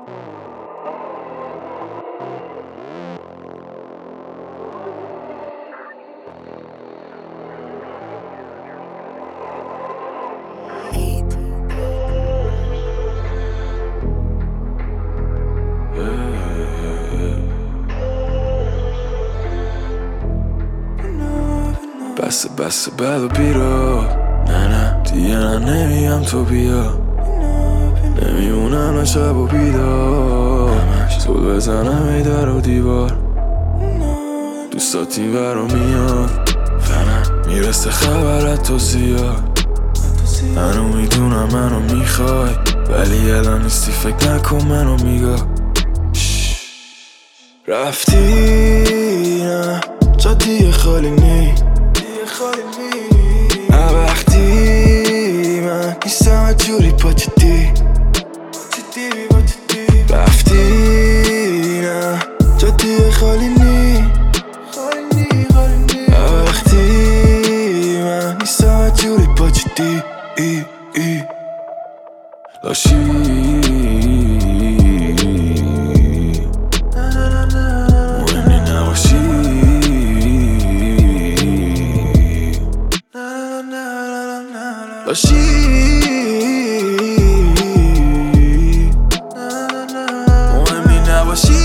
بسته بد و بیرا، نه دیگه نمیم تو بیا، نمیمونم شب و بیدار، زود بزنم ای در و دیوار، دوستات این ورا میاد، میرسه خبرت تو زیاد، منو میدونم منو میخوای، ولی الان نیستی فکر نکن منو میگاه. رفتی نه جا دیگه خالی نی، وقتی من نیستم جوری پا چیدی، رفتی نه جا دیگه خالی نی، وقتی من نیستم جوری پا چیدی لاشی مهمی نباشی، لاشی مهمی نباشی.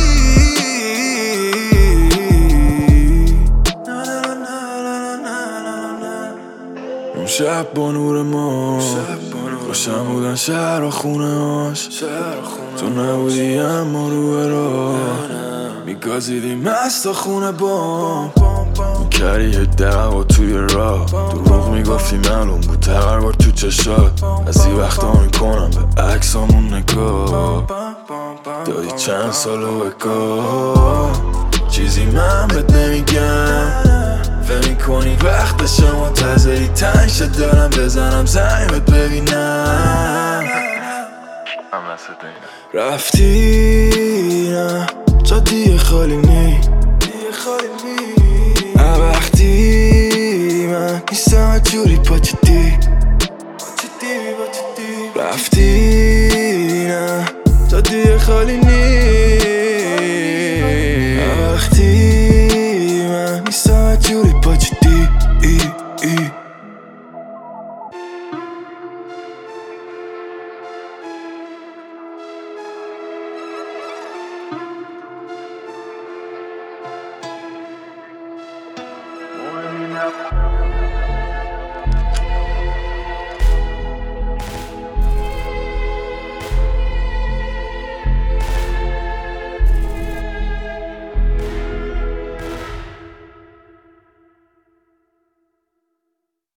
اون شب با نور ما روشن بودن شهر و خونه هاش، تو نبودی اما رو راه میگازیدی مست خونه بام، میکردی یه دعوا توی راه، دروغ میگفتی معلوم بود تقربار تو چشات، از این وقتا میکنم به عکسامون نگاه، دادی چند سالو بگاه چیزی من بهت نمیگم، فهم میکنی وقتشه منتظری تنگ شد دارم بزنم زنگت ببینم. رفتی نه جا دیگه خالی نی، وقتی من نیستم جوری پا چیدی